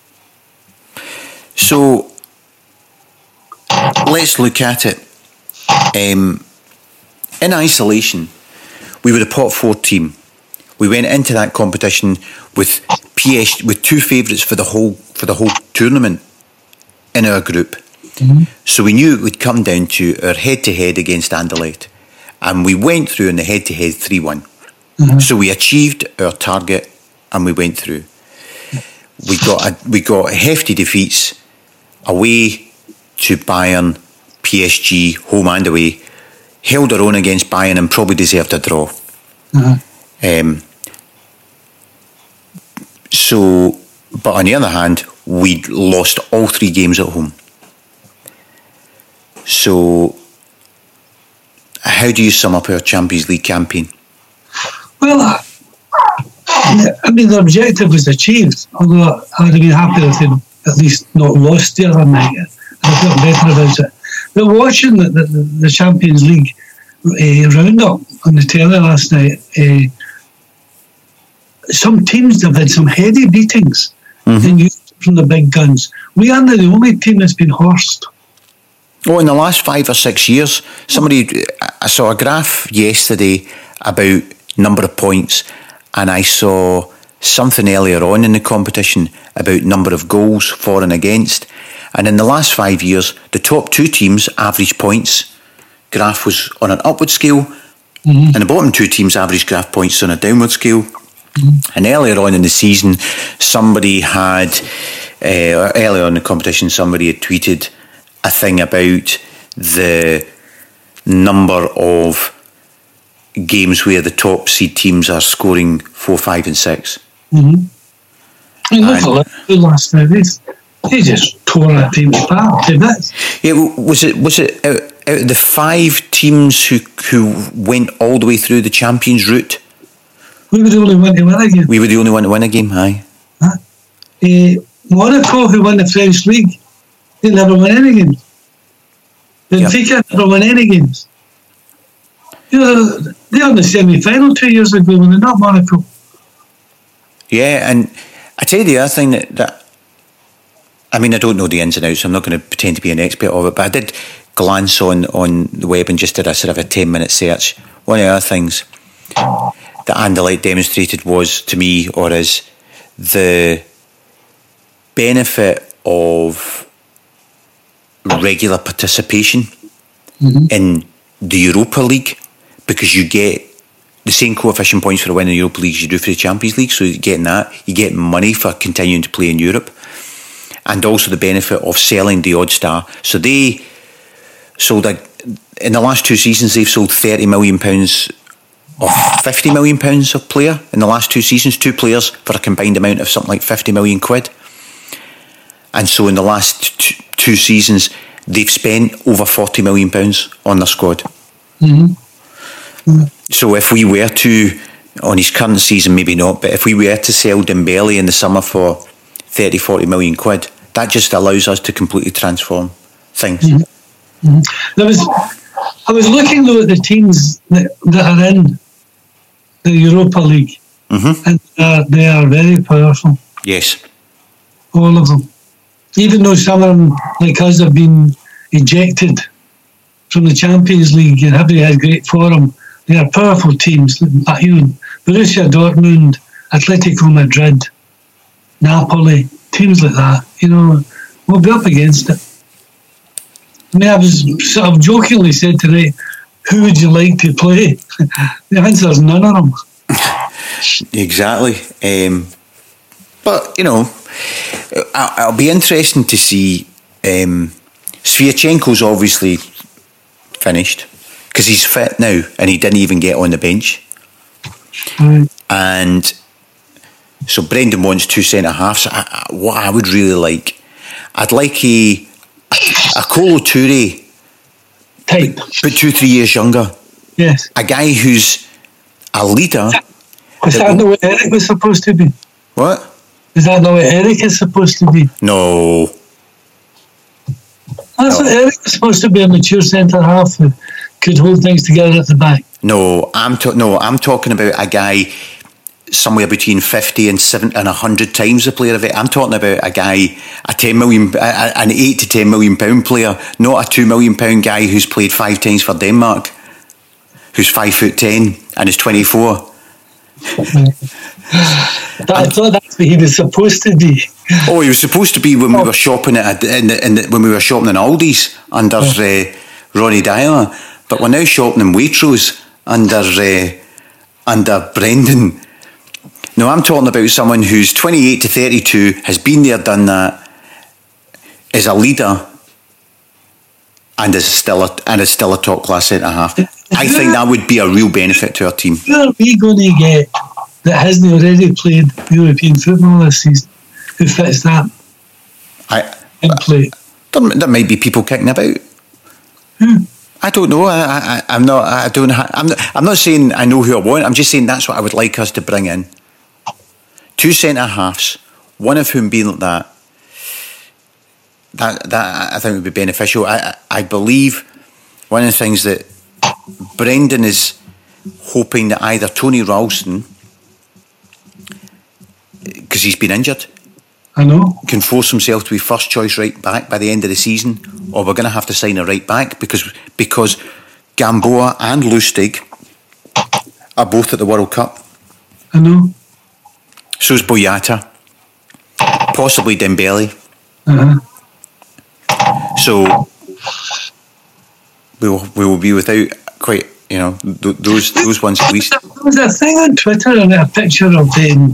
So, let's look at it. In isolation, we were a pot 4 team. We went into that competition with two favourites for the whole tournament in our group. Mm-hmm. So we knew it would come down to our head-to-head against Anderlecht, and we went through in the head-to-head 3-1. Mm-hmm. So we achieved our target, and we went through. We got hefty defeats away to Bayern, PSG, home and away. Held our own against Bayern and probably deserved a draw. Mm-hmm. But on the other hand, we lost all 3 games at home. So, how do you sum up our Champions League campaign? Well, I mean, the objective was achieved, although I would have been happy if they'd at least not lost the other night. I felt better about it. But watching the Champions League roundup on the telly last night, some teams have had some heady beatings from the big guns. We aren't the only team that's been horsed. Oh, in the last 5 or 6 years, I saw a graph yesterday about number of points, and I saw something earlier on in the competition about number of goals for and against. And in the last 5 years, the top 2 teams' average points graph was on an upward scale, and the bottom 2 teams' average graph points on a downward scale. And earlier on in the season, earlier on in the competition, somebody had tweeted a thing about the number of games where the top seed teams are scoring 4, 5 and 6. I love Liverpool last night. They just tore our teams apart to bits. Yeah, was it out of the 5 teams who went all the way through the Champions route? We were the only one to win a game. We were the only one to win a game, aye. Monaco, who won the French League, they never won any games. Benfica never won any games. They were in the semi-final 2 years ago when they're not Monaco. Yeah, and I tell you the other thing that I mean, I don't know the ins and outs, so I'm not going to pretend to be an expert of it, but I did glance on the web and just did a sort of a 10-minute search. One of the other things that Anderlecht demonstrated was, to me, or is the benefit of regular participation in the Europa League, because you get the same coefficient points for winning the Europa League as you do for the Champions League. So you're getting that. You get money for continuing to play in Europe, and also the benefit of selling the odd star. So they sold, in the last 2 seasons, they've sold £30 million or £50 million of player in the last 2 seasons. 2 players for a combined amount of something like £50 million. And so in the last 2 seasons, they've spent over £40 million on their squad. So if we were to, on his current season, maybe not, but if we were to sell Dembele in the summer for 30-40 million quid, that just allows us to completely transform things. I was looking though at the teams that are in the Europa League, and they are very powerful. Yes. All of them. Even though some of them, like us, have been ejected from the Champions League and haven't had great form, they are powerful teams. Borussia Dortmund, Atletico Madrid, Napoli, teams like that, we'll be up against it. I mean, I was sort of jokingly said today, who would you like to play? The answer is none of them. Exactly. But, it'll be interesting to see. Sviatchenko's obviously finished because he's fit now and he didn't even get on the bench. And so Brendan wants 2 centre-halves. What I would really like, I'd like a Kolo Touré type, but 2-3 years younger. Yes. A guy who's a leader. Is that not what Eric was supposed to be? What? Is that not what Eric is supposed to be? No. That's what Eric was supposed to be, a mature centre-half who could hold things together at the back. No, I'm talking about a guy somewhere between 50 and 100 times the player of it. I'm talking about a guy, an 8 to 10 million pound player, not a £2 million guy who's played 5 times for Denmark, who's 5'10" and is 24. I thought that's what he was supposed to be. Oh, he was supposed to be when we were shopping when we were shopping in Aldi's under Ronnie Dyler, but we're now shopping in Waitrose under Brendan. No, I'm talking about someone who's 28 to 32, has been there, done that, is a leader, and is still a top class centre half. I think that would be a real benefit to our team. Who are we going to get that hasn't already played European football this season? Who fits that? There might be people kicking about. I don't know. I'm not saying I know who I want. I'm just saying that's what I would like us to bring in. 2 centre halves, one of whom being like that. That I think would be beneficial. I believe one of the things that Brendan is hoping that either Tony Ralston, because he's been injured, I know, can force himself to be first choice right back by the end of the season, or we're going to have to sign a right back because Gamboa and Lustig are both at the World Cup. I know. So's Boyata, possibly Dembele. So we will be without quite, those ones at least. There was a thing on Twitter and a picture of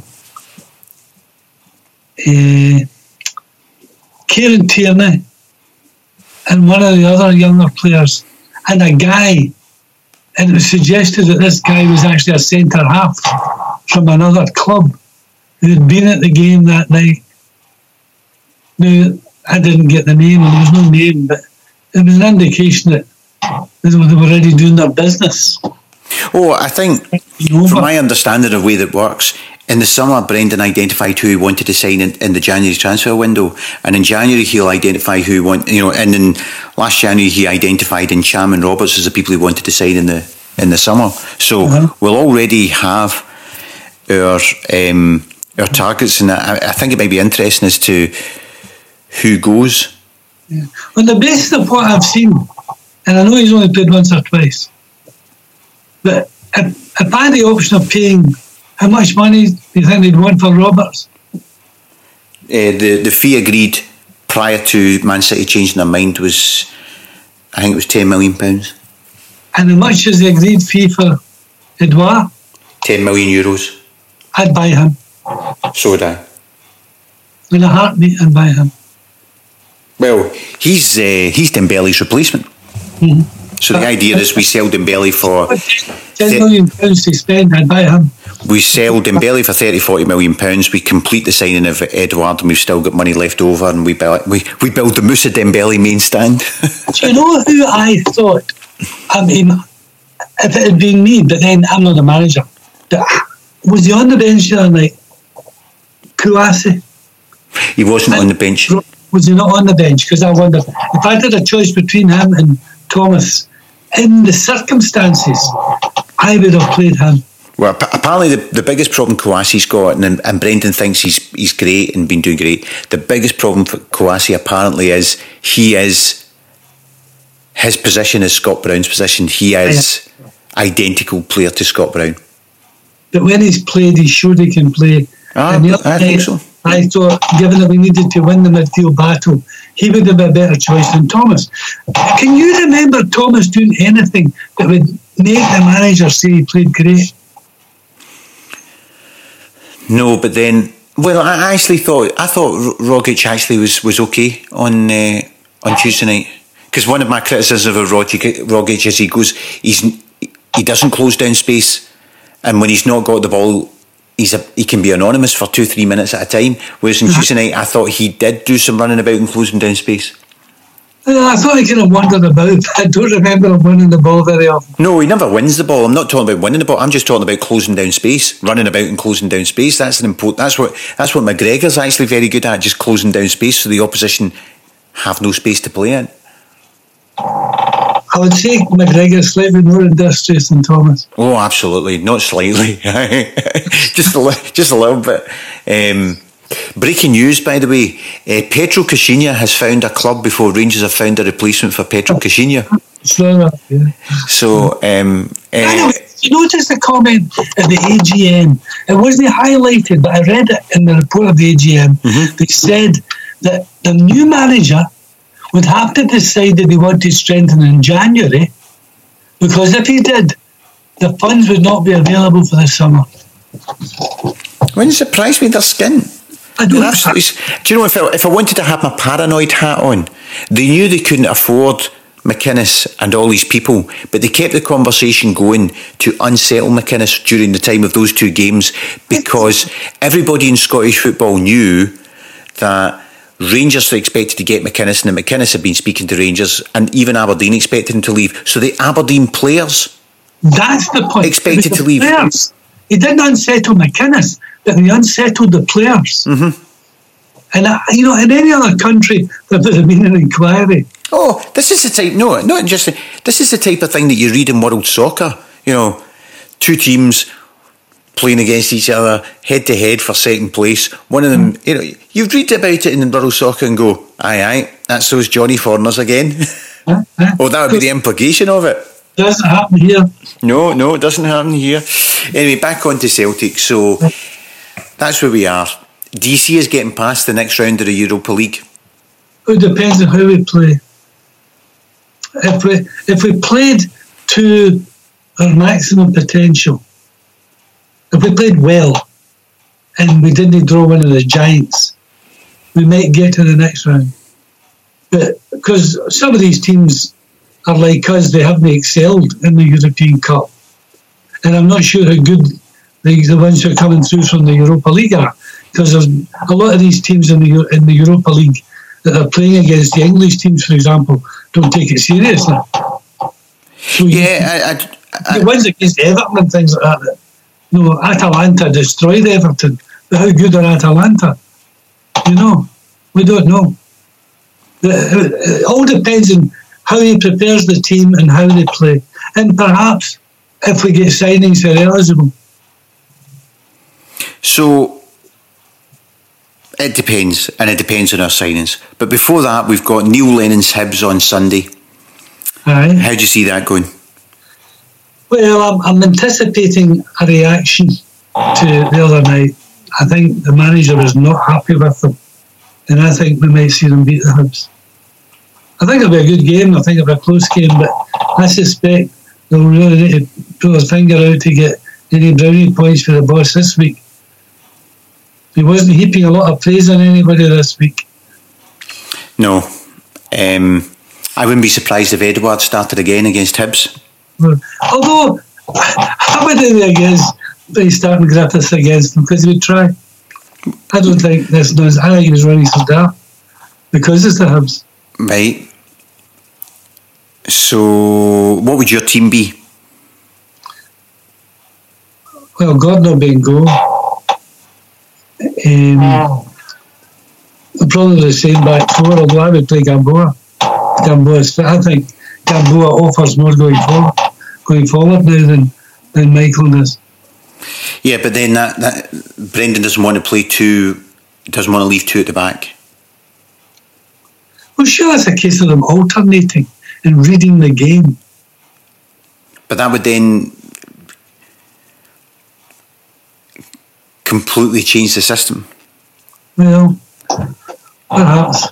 Kieran Tierney and one of the other younger players and a guy, and it was suggested that this guy was actually a centre half from another club who had been at the game that night. Now, I didn't get the name, and there was no name, but it was an indication that they were already doing their business. Oh, I think, from my understanding of the way that works, in the summer, Brendan identified who he wanted to sign in the January transfer window, and in January he'll identify who he wants. And in last January he identified Cham and Roberts as the people he wanted to sign in the summer. So we'll already have our targets, and I think it might be interesting as to who goes. Yeah. On the basis of what I've seen, and I know he's only played once or twice, but if I had the option of paying, how much money do you think they'd want for Roberts? The fee agreed prior to Man City changing their mind was, I think it was £10 million. And how much is the agreed fee for Edouard? €10 million. I'd buy him. So would I. In a heartbeat, I'd buy him. Well, he's Dembele's replacement. Mm-hmm. So the idea is we sell Dembele for £10 million to spend, I'd buy him. We sell Dembele for £30-40 million. We complete the signing of Edouard, and we've still got money left over, and we build the Moussa Dembele main stand. Do you know who I thought? I mean, if it had been me, but then I'm not the manager. Was he on the bench the other night? Kouassi? He wasn't on the bench. Was he not on the bench? Because I wonder, if I had a choice between him and Thomas, in the circumstances, I would have played him. Well, apparently the biggest problem Kouassi's got, and Brendan thinks he's great and been doing great, the biggest problem for Kouassi apparently is his position is Scott Brown's position. He is identical player to Scott Brown. But when he's played, he showed he can play. I think so. I thought, given that we needed to win the midfield battle, he would have been a better choice than Thomas. Can you remember Thomas doing anything that would make the manager say he played great? No, but then, well, I thought Rogic actually was okay on Tuesday night, because one of my criticisms of Rogic is he doesn't close down space, and when he's not got the ball, he can be anonymous for 2-3 minutes at a time. Whereas on Tuesday night, I thought he did do some running about and closing down space. I thought he could have wandered about. I don't remember him winning the ball very often. No, he never wins the ball. I'm not talking about winning the ball. I'm just talking about closing down space, running about and closing down space. That's what McGregor's actually very good at, just closing down space so the opposition have no space to play in. I would say McGregor's slightly more industrious than Thomas. Oh, absolutely, not slightly, just a little bit. Breaking news, by the way, Petro Caixinha has found a club before Rangers have found a replacement for Petro Caixinha. So, anyway, you notice the comment at the AGM? It wasn't highlighted, but I read it in the report of the AGM. Mm-hmm. They said that the new manager would have to decide that they want to strengthen in January, because if he did, the funds would not be available for the summer. Wouldn't surprise me, their skin. Do you know, if I wanted to have my paranoid hat on, they knew they couldn't afford McInnes and all these people, but they kept the conversation going to unsettle McInnes during the time of those two games, because everybody in Scottish football knew that Rangers were expected to get McInnes, and McInnes had been speaking to Rangers, and even Aberdeen expected him to leave. So the Aberdeen players, that's the point, expected to leave. Players. He didn't unsettle McInnes, but he unsettled the players. Mm-hmm. And in any other country, there would have been an inquiry. Oh, this is the type. No, not just. This is the type of thing that you read in world soccer. Two teams playing against each other head to head for second place. One of them, you read about it in world soccer and go, aye, that's those Johnny Foreigners again. Oh, that would be the implication of it. Doesn't happen here. No, it doesn't happen here. Anyway, back on to Celtic. So that's where we are. Do you see us getting past the next round of the Europa League? It depends on how we play. If we played to our maximum potential, if we played well and we didn't draw one of the giants, we might get to the next round. But because some of these teams are like us, they haven't excelled in the European Cup. And I'm not sure how good the ones who are coming through from the Europa League are, because there's a lot of these teams in the Europa League that are playing against the English teams, for example, don't take it seriously. So the ones against Everton and things like that. Atalanta destroyed Everton. But how good are Atalanta? We don't know. It all depends on how he prepares the team and how they play. And perhaps if we get signings who are eligible. So it depends, and it depends on our signings. But before that, we've got Neil Lennon's Hibs on Sunday. Aye. How do you see that going? Well, I'm anticipating a reaction to the other night. I think the manager is not happy with them. and I think we might see them beat the Hibs. I think it'll be a good game. I think it'll be a close game, but I suspect they'll really need to put their finger out to get any brownie points for the boss this week. He wasn't heaping a lot of praise on anybody this week. No. I wouldn't be surprised if Edouard started again against Hibs. Although, I wouldn't be against starting Griffiths against him because he would try. I don't think this knows. I think he was running some daft because it's the Hibs. Right. So, what would your team be? Well, Gordon being goal. Probably the same back four, although I would play Gamboa. I think Gamboa offers more going forward now than Michael does. Yeah, but then that Brendan doesn't want to play two, doesn't want to leave two at the back. Well, sure, it's a case of them alternating and reading the game. But that would then completely change the system. Well, perhaps.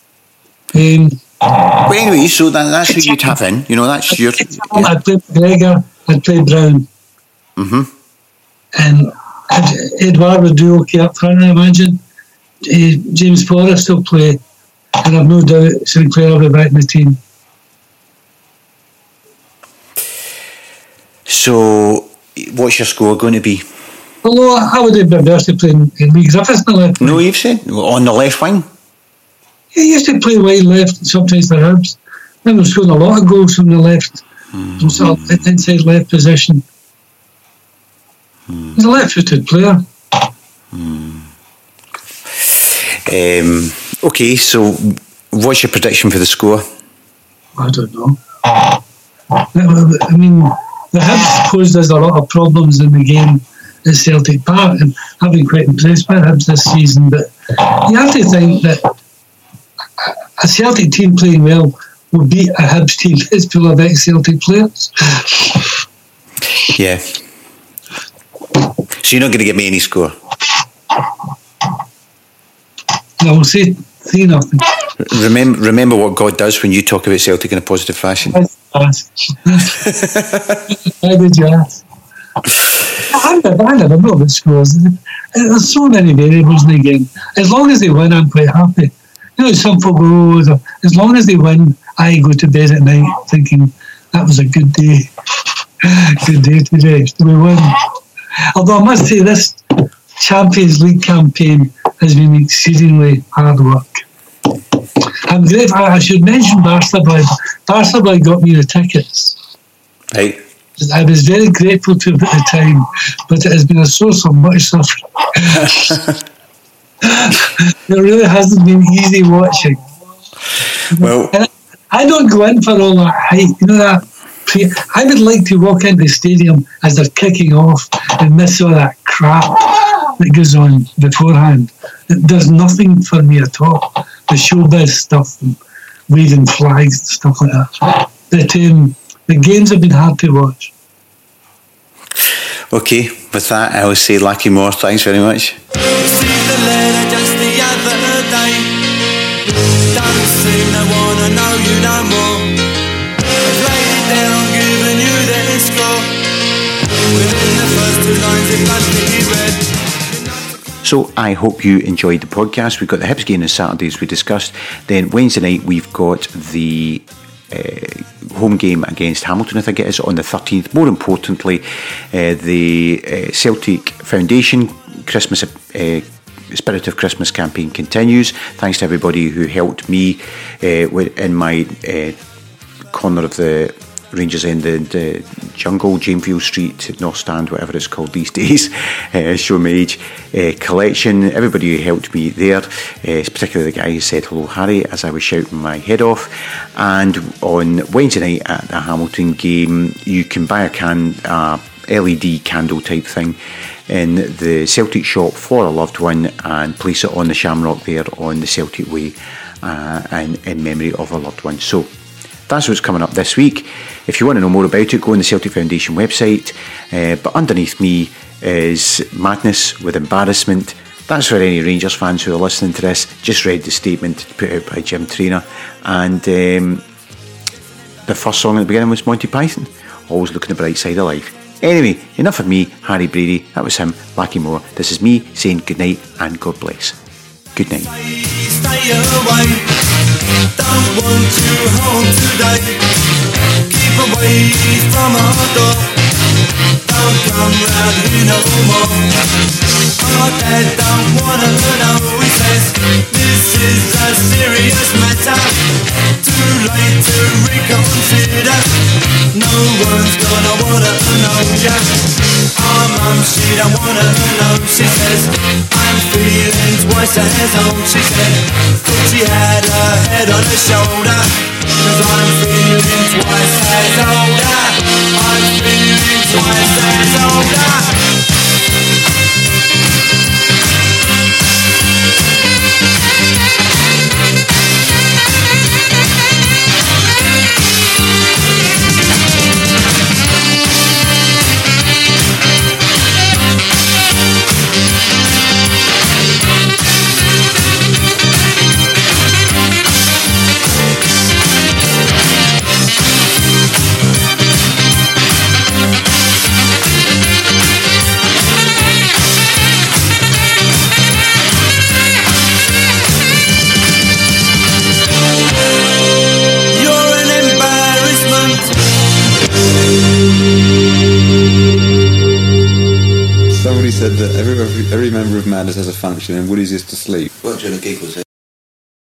But anyway, so that's who you'd have in. You know, that's your... Yeah. I'd play McGregor, I'd play Brown. Mm-hmm. And Edouard would do okay up front, I imagine. James Forrest will play, and I've no doubt Sinclair will be back in the team. So, what's your score going to be? Although I would have been best to play in Lee Griffiths on the left wing. No, you've said on the left wing. He used to play wide left, sometimes the Hibs. Then we're scoring a lot of goals from the left, sort of inside left position. He's a left-footed player. Okay, so what's your prediction for the score? I don't know. I mean, the Hibs posed us a lot of problems in the game at Celtic Park, and I've been quite impressed by Hibs this season, but you have to think that a Celtic team playing well will beat a Hibs team that's full of ex-Celtic players. Yeah. So you're not going to get me any score? No, we'll say 3-0. Remember what God does when you talk about Celtic in a positive fashion. Why did you ask? I never know about scores. There's so many variables in the game. As long as they win, I'm quite happy. You know, some folk go, as long as they win, I go to bed at night thinking that was a good day. Good day today. We win. Although I must say this Champions League campaign has been exceedingly hard work. I'm grateful. I should mention Barca Boy. Barca Boy got me the tickets. Right. I was very grateful to him at the time, but it has been a source of much suffering. It really hasn't been easy watching. Well, and I don't go in for all that hype. You know that. I would like to walk into the stadium as they're kicking off and miss all that crap that goes on beforehand. It does nothing for me at all. The showbiz stuff and waving flags and stuff like that. But the games have been hard to watch. Okay, with that I will say Lucky Moore, thanks very much. Received the letter just the other day. Don't seem to wanna know you no more. I've laid it down, given you the score. Within the first two lines it must be read. So I hope you enjoyed the podcast. We've got the Hibs game on Saturday as we discussed. Then Wednesday night we've got the home game against Hamilton, I think it is, on the 13th. More importantly, the Celtic Foundation Christmas Spirit of Christmas campaign continues. Thanks to everybody who helped me in my corner of the Rangers End jungle, Jamefield Street, North Stand, whatever it's called these days, show my age, collection. Everybody who helped me there, particularly the guy who said hello Harry as I was shouting my head off. And on Wednesday night at the Hamilton game, you can buy a LED candle type thing in the Celtic shop for a loved one and place it on the shamrock there on the Celtic Way, and in memory of a loved one. So that's what's coming up this week. If you want to know more about it, go on the Celtic Foundation website. But underneath me is madness with embarrassment, that's for any Rangers fans who are listening to this. Just read the statement put out by Jim Traynor, and the first song at the beginning was Monty Python, Always Looking at the Bright Side of Life. Anyway, enough of me, Harry Brady. That was him, Blackie Moore. This is me saying good night and God bless. Good night. Stay away. Don't want you home today. Keep away from our door. Don't come round here no more. Our dad don't wanna know. He says this is a serious matter. Too late to reconsider. No one's gonna wanna know ya. Our mum, she don't wanna know. She says I'm feeling twice as old. She said thought she had her head on her shoulder. 'Cause I'm feeling twice as older. I'm feeling twice as older. Somebody said that every member of Madness has a function, and Woody's is to sleep. What, during a gig was it?